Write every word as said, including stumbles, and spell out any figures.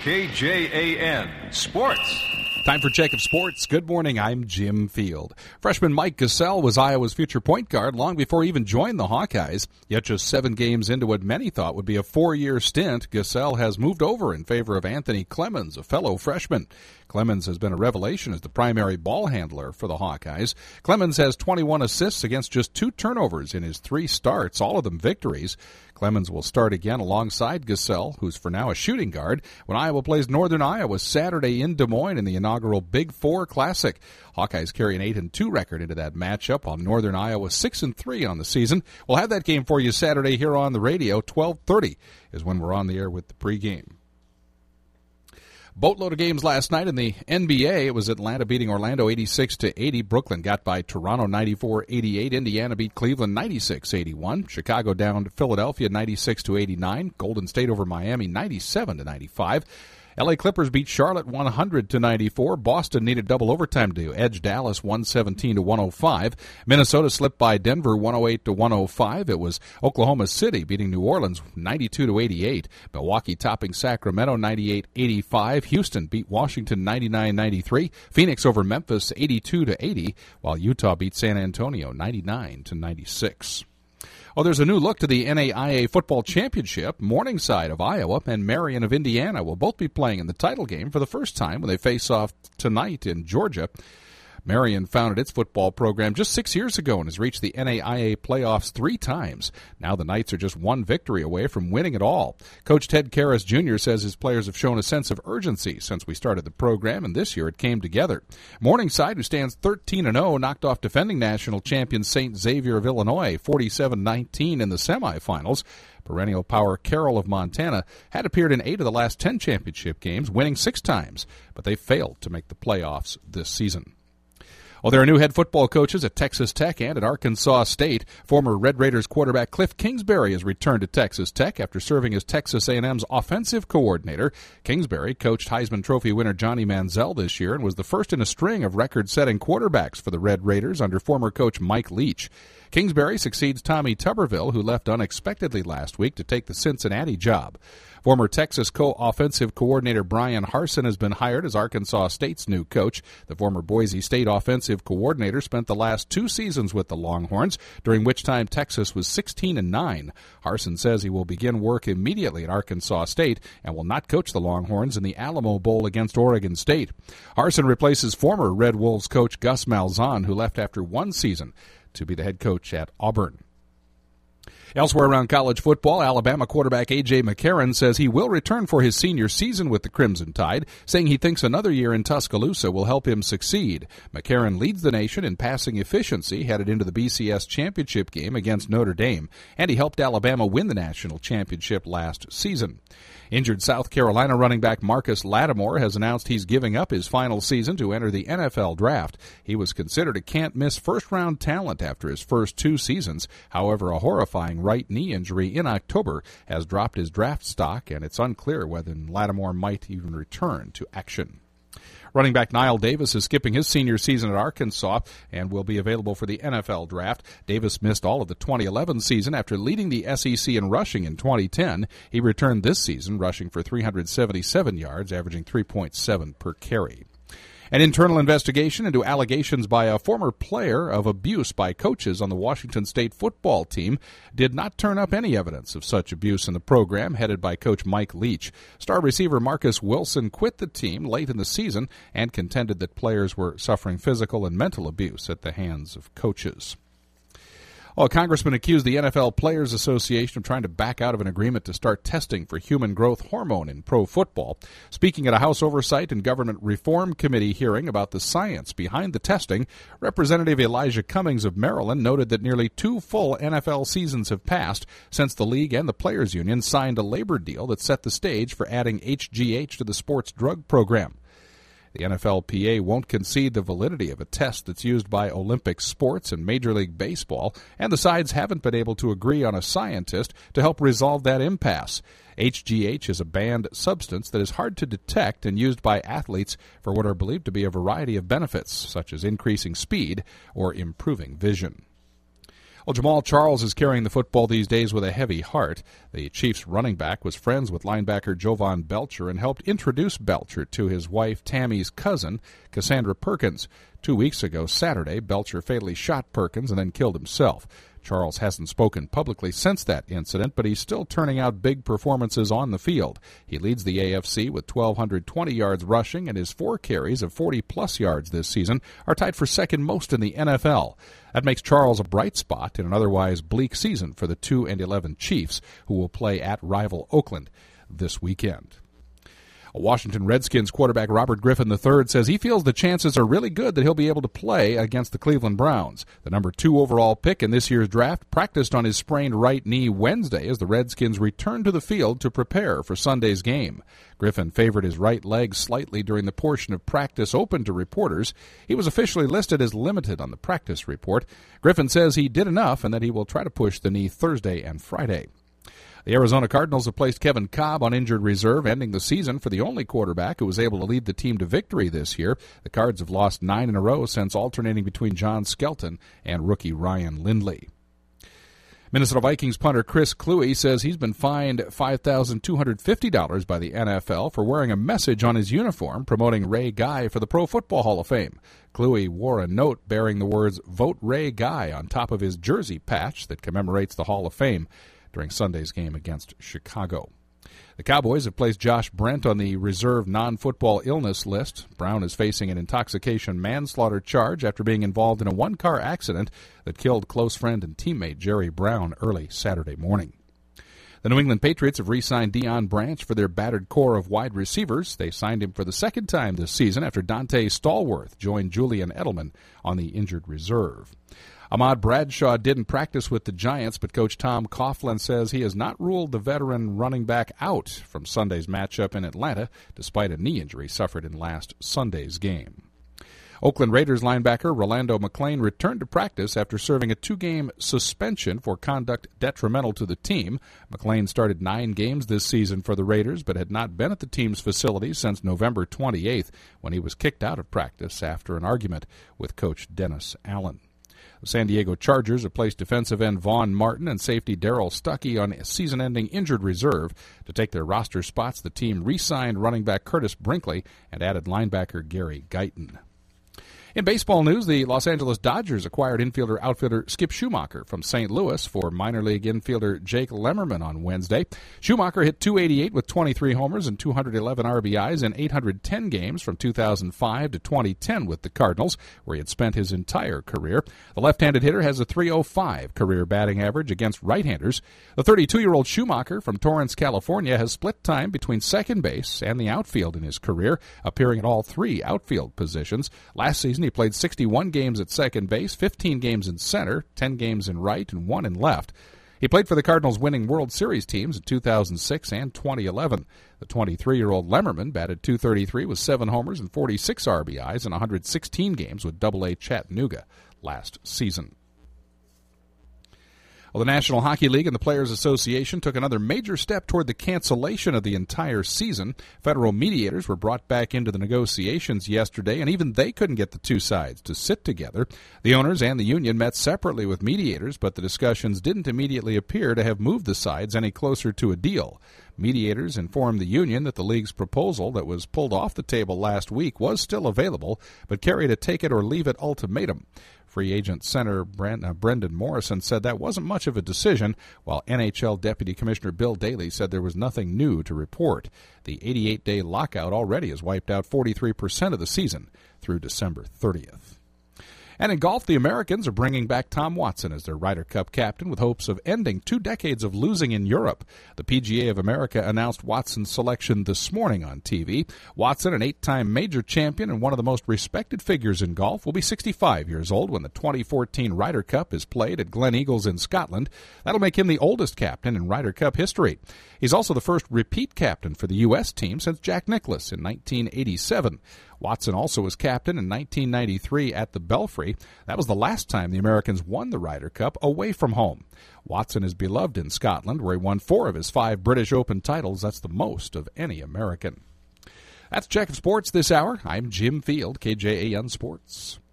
K J A N Sports. Time for Check of Sports. Good morning, I'm Jim Field. Freshman Mike Gesell was Iowa's future point guard long before he even joined the Hawkeyes. Yet just seven games into what many thought would be a four-year stint, Gesell has moved over in favor of Anthony Clemmons, a fellow freshman. Clemmons has been a revelation as the primary ball handler for the Hawkeyes. Clemmons has twenty-one assists against just two turnovers in his three starts, all of them victories. Clemmons will start again alongside Gesell, who's for now a shooting guard, when Iowa plays Northern Iowa Saturday in Des Moines in the inaugural Big Four Classic. Hawkeyes carry an eight and two record into that matchup, while Northern Iowa six and three on the season. We'll have that game for you Saturday here on the radio. twelve thirty is when we're on the air with the pregame. Boatload of games last night in the N B A. It was Atlanta beating Orlando eighty-six to eighty. Brooklyn got by Toronto ninety-four eighty-eight. Indiana beat Cleveland ninety-six eighty-one. Chicago down to Philadelphia ninety-six to eighty-nine. Golden State over Miami ninety-seven to ninety-five. L A Clippers beat Charlotte one hundred to ninety-four. Boston needed double overtime to edge Dallas one seventeen to one oh five. Minnesota slipped by Denver one oh eight to one oh five. It was Oklahoma City beating New Orleans ninety-two to eighty-eight. Milwaukee topping Sacramento ninety-eight eighty-five. Houston beat Washington ninety-nine ninety-three. Phoenix over Memphis eighty-two to eighty, while Utah beat San Antonio ninety-nine to ninety-six. Oh, there's a new look to the N A I A Football Championship. Morningside of Iowa and Marion of Indiana will both be playing in the title game for the first time when they face off tonight in Georgia. Marion founded its football program just six years ago and has reached the N A I A playoffs three times. Now the Knights are just one victory away from winning it all. Coach Ted Karras Junior says his players have shown a sense of urgency since we started the program, and this year it came together. Morningside, who stands thirteen and oh, knocked off defending national champion Saint Xavier of Illinois forty-seven nineteen in the semifinals. Perennial power Carroll of Montana had appeared in eight of the last ten championship games, winning six times, but they failed to make the playoffs this season. Well, there are new head football coaches at Texas Tech and at Arkansas State. Former Red Raiders quarterback Cliff Kingsbury has returned to Texas Tech after serving as Texas A and M's offensive coordinator. Kingsbury coached Heisman Trophy winner Johnny Manziel this year and was the first in a string of record-setting quarterbacks for the Red Raiders under former coach Mike Leach. Kingsbury succeeds Tommy Tuberville, who left unexpectedly last week to take the Cincinnati job. Former Texas co-offensive coordinator Brian Harsin has been hired as Arkansas State's new coach. The former Boise State offensive coordinator spent the last two seasons with the Longhorns, during which time Texas was sixteen and nine. Harsin says he will begin work immediately at Arkansas State and will not coach the Longhorns in the Alamo Bowl against Oregon State. Harsin replaces former Red Wolves coach Gus Malzahn, who left after one season to be the head coach at Auburn. Elsewhere around college football, Alabama quarterback A J. McCarron says he will return for his senior season with the Crimson Tide, saying he thinks another year in Tuscaloosa will help him succeed. McCarron leads the nation in passing efficiency headed into the B C S championship game against Notre Dame, and he helped Alabama win the national championship last season. Injured South Carolina running back Marcus Lattimore has announced he's giving up his final season to enter the N F L draft. He was considered a can't-miss first-round talent after his first two seasons. However, a horrifying right knee injury in October has dropped his draft stock, and it's unclear whether Lattimore might even return to action. Running back Niall Davis is skipping his senior season at Arkansas and will be available for the N F L draft. Davis missed all of the twenty eleven season after leading the S E C in rushing in twenty ten. He returned this season rushing for three hundred seventy-seven yards, averaging three point seven per carry. An internal investigation into allegations by a former player of abuse by coaches on the Washington State football team did not turn up any evidence of such abuse in the program headed by Coach Mike Leach. Star receiver Marcus Wilson quit the team late in the season and contended that players were suffering physical and mental abuse at the hands of coaches. Well, a congressman accused the N F L Players Association of trying to back out of an agreement to start testing for human growth hormone in pro football. Speaking at a House Oversight and Government Reform Committee hearing about the science behind the testing, Representative Elijah Cummings of Maryland noted that nearly two full N F L seasons have passed since the league and the Players Union signed a labor deal that set the stage for adding H G H to the sports drug program. The N F L P A won't concede the validity of a test that's used by Olympic sports and Major League Baseball, and the sides haven't been able to agree on a scientist to help resolve that impasse. H G H is a banned substance that is hard to detect and used by athletes for what are believed to be a variety of benefits, such as increasing speed or improving vision. Well, Jamal Charles is carrying the football these days with a heavy heart. The Chiefs running back was friends with linebacker Jovan Belcher and helped introduce Belcher to his wife Tammy's cousin, Cassandra Perkins. Two weeks ago, Saturday, Belcher fatally shot Perkins and then killed himself. Charles hasn't spoken publicly since that incident, but he's still turning out big performances on the field. He leads the A F C with one thousand two hundred twenty yards rushing, and his four carries of forty-plus yards this season are tied for second most in the N F L. That makes Charles a bright spot in an otherwise bleak season for the two and eleven Chiefs, who will play at rival Oakland this weekend. Washington Redskins quarterback Robert Griffin the third says he feels the chances are really good that he'll be able to play against the Cleveland Browns. The number two overall pick in this year's draft practiced on his sprained right knee Wednesday as the Redskins returned to the field to prepare for Sunday's game. Griffin favored his right leg slightly during the portion of practice open to reporters. He was officially listed as limited on the practice report. Griffin says he did enough and that he will try to push the knee Thursday and Friday. The Arizona Cardinals have placed Kevin Kolb on injured reserve, ending the season for the only quarterback who was able to lead the team to victory this year. The Cards have lost nine in a row since alternating between John Skelton and rookie Ryan Lindley. Minnesota Vikings punter Chris Kluwe says he's been fined five thousand two hundred fifty dollars by the N F L for wearing a message on his uniform promoting Ray Guy for the Pro Football Hall of Fame. Kluwe wore a note bearing the words "Vote Ray Guy" on top of his jersey patch that commemorates the Hall of Fame during Sunday's game against Chicago. The Cowboys have placed Josh Brent on the reserve non-football illness list. Brown is facing an intoxication manslaughter charge after being involved in a one-car accident that killed close friend and teammate Jerry Brown early Saturday morning. The New England Patriots have re-signed Deion Branch for their battered core of wide receivers. They signed him for the second time this season after Dante Stallworth joined Julian Edelman on the injured reserve. Ahmad Bradshaw didn't practice with the Giants, but Coach Tom Coughlin says he has not ruled the veteran running back out from Sunday's matchup in Atlanta, despite a knee injury suffered in last Sunday's game. Oakland Raiders linebacker Rolando McClain returned to practice after serving a two-game suspension for conduct detrimental to the team. McClain started nine games this season for the Raiders, but had not been at the team's facility since November twenty-eighth, when he was kicked out of practice after an argument with Coach Dennis Allen. The San Diego Chargers have placed defensive end Vaughn Martin and safety Darryl Stuckey on season-ending injured reserve. To take their roster spots, the team re-signed running back Curtis Brinkley and added linebacker Gary Guyton. In baseball news, the Los Angeles Dodgers acquired infielder-outfielder Skip Schumacher from Saint Louis for minor league infielder Jake Lemmerman on Wednesday. Schumacher hit two eighty-eight with twenty-three homers and two hundred eleven R B Is in eight hundred ten games from two thousand five to twenty ten with the Cardinals, where he had spent his entire career. The left-handed hitter has a three oh five career batting average against right-handers. The thirty-two-year-old Schumacher from Torrance, California, has split time between second base and the outfield in his career, appearing at all three outfield positions. Last season, he played sixty-one games at second base, fifteen games in center, ten games in right, and one in left. He played for the Cardinals' winning World Series teams in two thousand six and twenty eleven. The twenty-three-year-old Lemmerman batted two thirty-three with seven homers and forty-six R B Is in one hundred sixteen games with double A Chattanooga last season. Well, the National Hockey League and the Players Association took another major step toward the cancellation of the entire season. Federal mediators were brought back into the negotiations yesterday, and even they couldn't get the two sides to sit together. The owners and the union met separately with mediators, but the discussions didn't immediately appear to have moved the sides any closer to a deal. Mediators informed the union that the league's proposal that was pulled off the table last week was still available, but carried a take-it-or-leave-it ultimatum. Free agent center Brendan Morrison said that wasn't much of a decision, while N H L Deputy Commissioner Bill Daley said there was nothing new to report. The eighty-eight day lockout already has wiped out forty-three percent of the season through December thirtieth. And in golf, the Americans are bringing back Tom Watson as their Ryder Cup captain with hopes of ending two decades of losing in Europe. The P G A of America announced Watson's selection this morning on T V. Watson, an eight-time major champion and one of the most respected figures in golf, will be sixty-five years old when the twenty fourteen Ryder Cup is played at Glen Eagles in Scotland. That'll make him the oldest captain in Ryder Cup history. He's also the first repeat captain for the U S team since Jack Nicklaus in nineteen eighty-seven. Watson also was captain in nineteen ninety-three at the Belfry. That was the last time the Americans won the Ryder Cup away from home. Watson is beloved in Scotland, where he won four of his five British Open titles. That's the most of any American. That's Check of Sports this hour. I'm Jim Field, K J A N Sports.